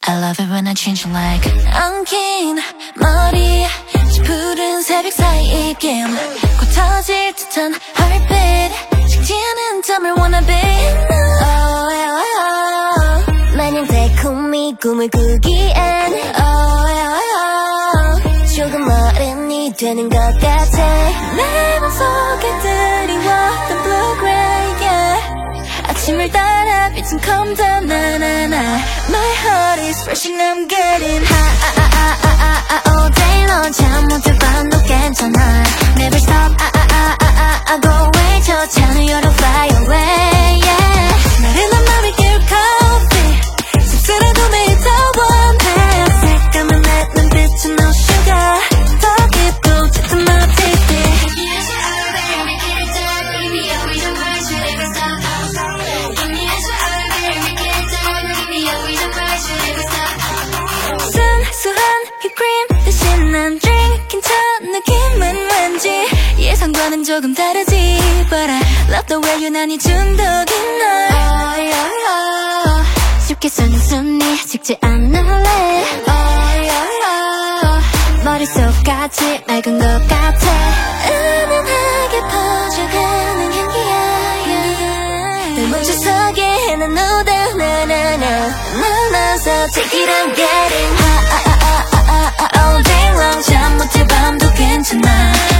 I love it when I change like 엉킨 머리 푸른 새벽 사이 입김 곧 터질 듯한 heartbeat 식지 않은 잠을 wanna be 마냥 달콤히 꿈을 꾸기엔 조금 어른이 되는 것 같아 내 맘속에 드리웠던 blue gray yeah. 아침을 따라 빛은 come down 나나나 My heart is rushing I'm getting high all day long 잠 못 들 밤도 괜찮아 Never stop go away 저 찬을 열어 fly away yeah. 나른한 맘을 깨울 coffee 씁쓸해도 매일 더 원해 새까만 내 눈빛은 no sugar 더 깊고 짙은 my baby 순수한 휘크림 대신 난 drinking 첫 느낌은 왠지 예상과는 조금 다르지 But I love the way 유난히 중독인 널 쉽게 순순히 식지 않을래 머릿속까지 맑은 것 같아 은은하게 퍼져가는 향기야 내 먼저 서게 해 난 no doubt 나나나 So take it I'm getting high all day long 잠 못 들 밤도 괜찮아